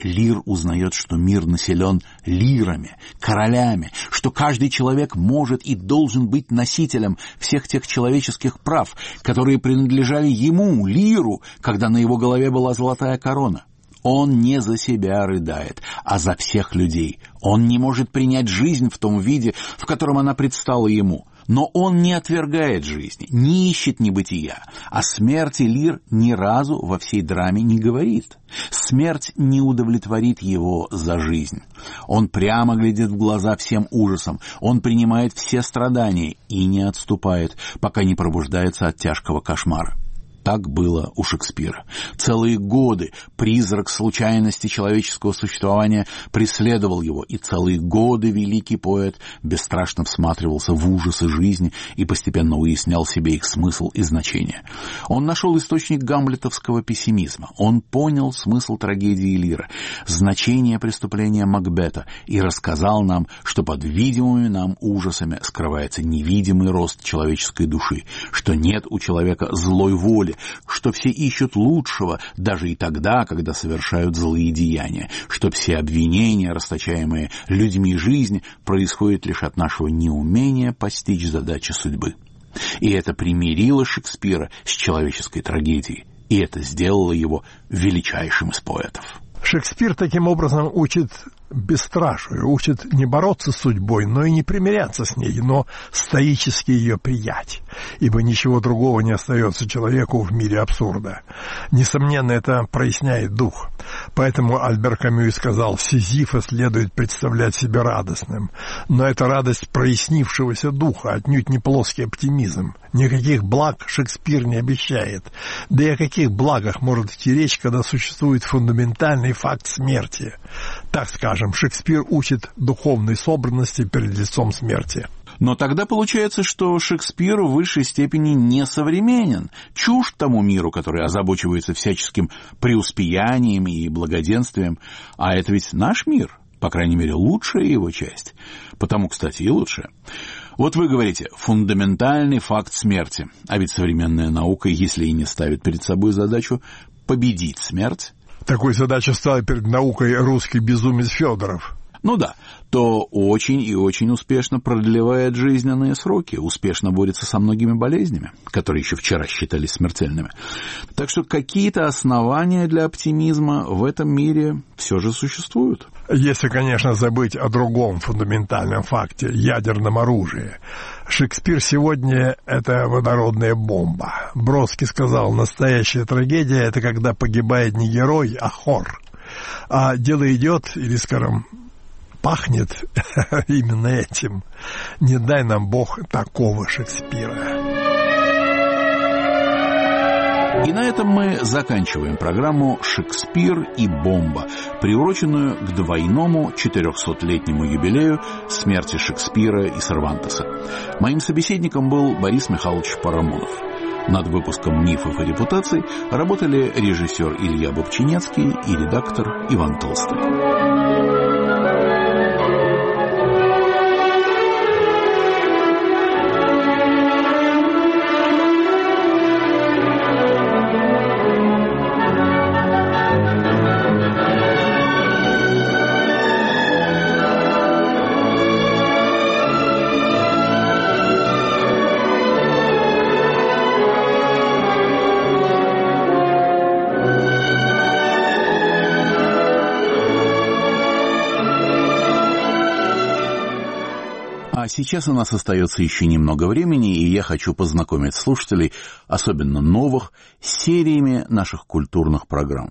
Лир узнает, что мир населен лирами, королями, что каждый человек может и должен быть носителем всех тех человеческих прав, которые принадлежали ему, Лиру, когда на его голове была золотая корона. Он не за себя рыдает, а за всех людей. Он не может принять жизнь в том виде, в котором она предстала ему. Но он не отвергает жизни, не ищет небытия. О смерти Лир ни разу во всей драме не говорит. Смерть не удовлетворит его за жизнь. Он прямо глядит в глаза всем ужасам. Он принимает все страдания и не отступает, пока не пробуждается от тяжкого кошмара. Так было у Шекспира. Целые годы призрак случайности человеческого существования преследовал его, и целые годы великий поэт бесстрашно всматривался в ужасы жизни и постепенно уяснял себе их смысл и значение. Он нашел источник гамлетовского пессимизма. Он понял смысл трагедии Лира, значение преступления Макбета и рассказал нам, что под видимыми нам ужасами скрывается невидимый рост человеческой души, что нет у человека злой воли, что все ищут лучшего даже и тогда, когда совершают злые деяния, что все обвинения, расточаемые людьми жизни, происходят лишь от нашего неумения постичь задачи судьбы. И это примирило Шекспира с человеческой трагедией, и это сделало его величайшим из поэтов. Шекспир таким образом учит бесстрашию, учит не бороться с судьбой, но и не примиряться с ней, но стоически ее приять, ибо ничего другого не остается человеку в мире абсурда. Несомненно, это проясняет дух. Поэтому Альбер Камю и сказал: Сизифа следует представлять себе радостным. Но это радость прояснившегося духа, отнюдь не плоский оптимизм. Никаких благ Шекспир не обещает. Да и о каких благах может идти речь, когда существует фундаментальный факт смерти? Так скажем, Шекспир учит духовной собранности перед лицом смерти. Но тогда получается, что Шекспир в высшей степени несовременен, чужд тому миру, который озабочивается всяческим преуспеянием и благоденствием. А это ведь наш мир, по крайней мере, лучшая его часть. Потому, кстати, и лучшая. Вот вы говорите, фундаментальный факт смерти. А ведь современная наука, если и не ставит перед собой задачу победить смерть, такой задачей ставил перед наукой русский безумец Федоров. Ну да, то очень и очень успешно продлевает жизненные сроки, успешно борется со многими болезнями, которые еще вчера считались смертельными. Так что какие-то основания для оптимизма в этом мире все же существуют. Если, конечно, забыть о другом фундаментальном факте — ядерном оружии. Шекспир сегодня — это водородная бомба. Бродский сказал: настоящая трагедия — это когда погибает не герой, а хор. А дело идет, или, скажем, пахнет именно этим. Не дай нам Бог такого Шекспира. И на этом мы заканчиваем программу «Шекспир и бомба», приуроченную к двойному четырехсотлетнему юбилею смерти Шекспира и Сервантеса. Моим собеседником был Борис Михайлович Парамонов. Над выпуском «Мифов и репутаций» работали режиссер Илья Бобчинецкий и редактор Иван Толстой. А сейчас у нас остается еще немного времени, и я хочу познакомить слушателей, особенно новых, с сериями наших культурных программ.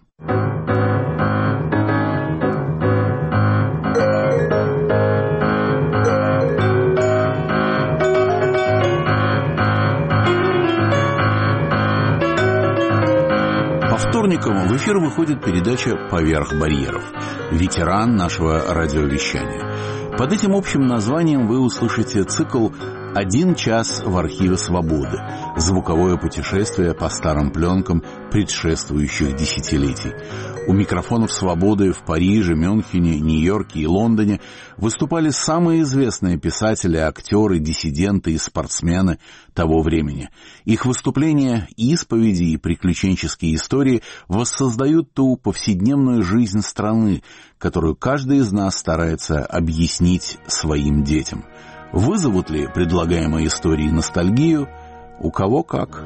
По вторникам в эфир выходит передача «Поверх барьеров», ветеран нашего радиовещания. Под этим общим названием вы услышите цикл Один час в архиве «Свободы». Звуковое путешествие по старым пленкам предшествующих десятилетий. У микрофонов «Свободы» в Париже, Мюнхене, Нью-Йорке и Лондоне выступали самые известные писатели, актеры, диссиденты и спортсмены того времени. Их выступления, исповеди и приключенческие истории воссоздают ту повседневную жизнь страны, которую каждый из нас старается объяснить своим детям. Вызовут ли предлагаемые истории ностальгию? У кого как.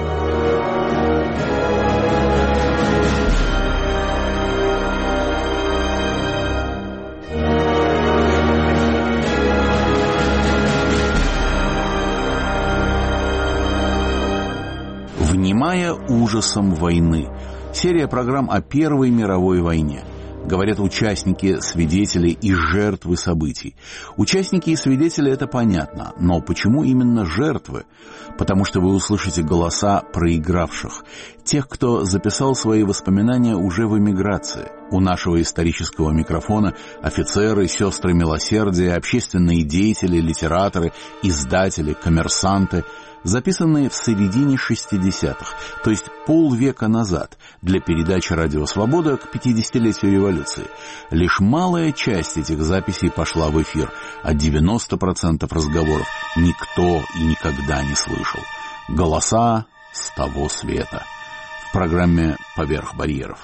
«Внимая ужасом войны» — серия программ о Первой мировой войне. Говорят участники, свидетели и жертвы событий. Участники и свидетели — это понятно, но почему именно жертвы? Потому что вы услышите голоса проигравших, тех, кто записал свои воспоминания уже в эмиграции. У нашего исторического микрофона офицеры, сестры милосердия, общественные деятели, литераторы, издатели, коммерсанты, записанные в середине шестидесятых, то есть полвека назад, для передачи «Радио Свобода» к пятидесятилетию революции. Лишь малая часть этих записей пошла в эфир, а девяносто процентов разговоров никто и никогда не слышал. Голоса с того света. В программе «Поверх барьеров».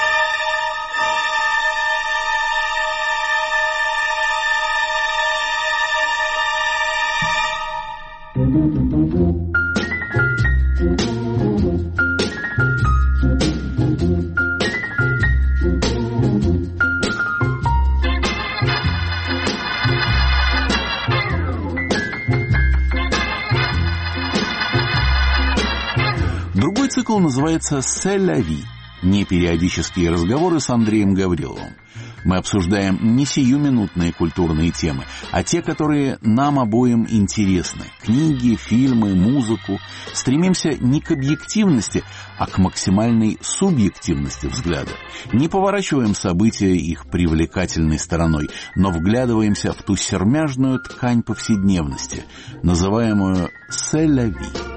Другой цикл называется «C'est la vie» — непериодические разговоры с Андреем Гавриловым. Мы обсуждаем не сиюминутные культурные темы, а те, которые нам обоим интересны. Книги, фильмы, музыку. Стремимся не к объективности, а к максимальной субъективности взгляда. Не поворачиваем события их привлекательной стороной, но вглядываемся в ту сермяжную ткань повседневности, называемую «C'est la vie».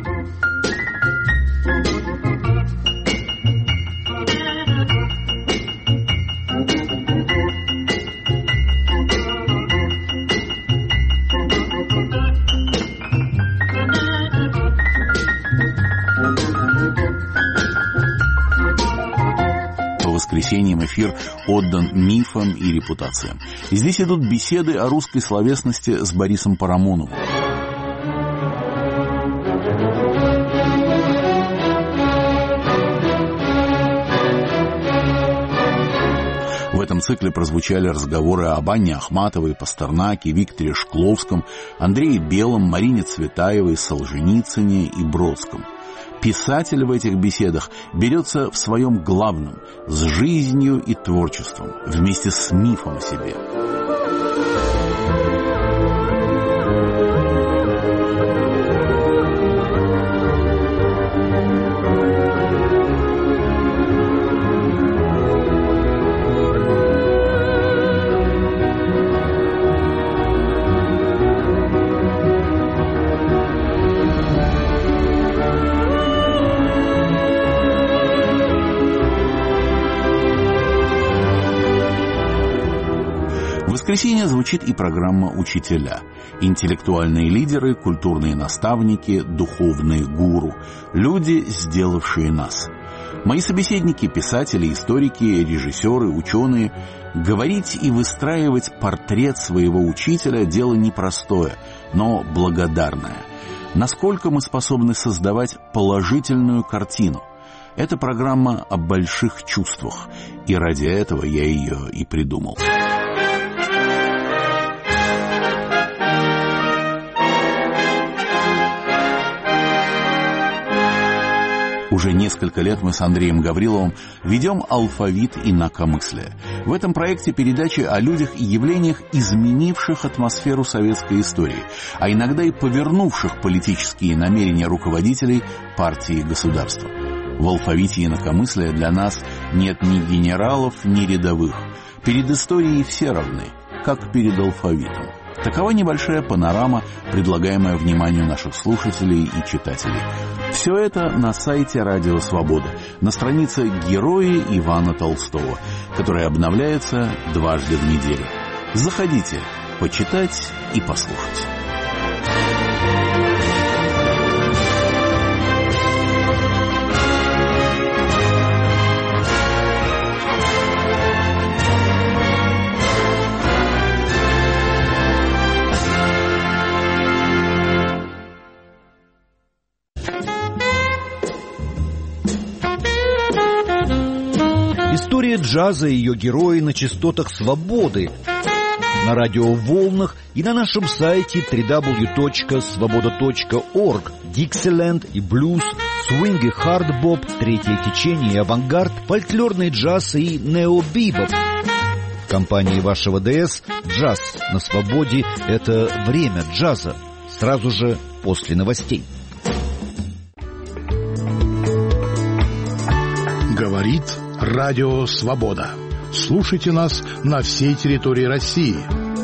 По воскресеньям эфир отдан мифам и репутациям. И здесь идут беседы о русской словесности с Борисом Парамоновым. В этом цикле прозвучали разговоры об Анне Ахматовой, Пастернаке, Викторе Шкловском, Андрее Белом, Марине Цветаевой, Солженицыне и Бродском. Писатель в этих беседах берется в своем главном – с жизнью и творчеством, вместе с мифом о себе. В воскресенье звучит и программа «Учителя». Интеллектуальные лидеры, культурные наставники, духовные гуру. Люди, сделавшие нас. Мои собеседники, писатели, историки, режиссеры, ученые. Говорить и выстраивать портрет своего учителя – дело непростое, но благодарное. Насколько мы способны создавать положительную картину? Это программа о больших чувствах, и ради этого я ее и придумал. Уже несколько лет мы с Андреем Гавриловым ведем «Алфавит инакомыслия». В этом проекте передачи о людях и явлениях, изменивших атмосферу советской истории, а иногда и повернувших политические намерения руководителей партии и государства. В «Алфавите инакомыслия» для нас нет ни генералов, ни рядовых. Перед историей все равны, как перед алфавитом. Такова небольшая панорама, предлагаемая вниманию наших слушателей и читателей. Все это на сайте «Радио Свобода», на странице «Герои Ивана Толстого», которая обновляется дважды в неделю. Заходите, почитать и послушать. История джаза и ее герои на частотах свободы, на радиоволнах и на нашем сайте дабл ю дабл ю дабл ю точка свобода точка орг. Диксиленд и блюз, свинг и хардбоп, третье течение и авангард, фольклорный джаз и необибоп. В компании вашего ДС «Джаз на свободе» — это время джаза, сразу же после новостей. Говорит Радио Свобода. Слушайте нас на всей территории России.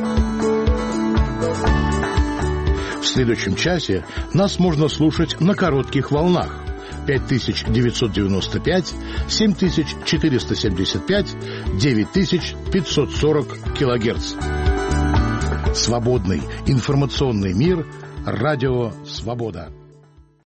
В следующем часе нас можно слушать на коротких волнах пять тысяч девятьсот девяносто пять, семь тысяч четыреста семьдесят пять, девять тысяч пятьсот сорок килогерц. Свободный информационный мир. Радио Свобода.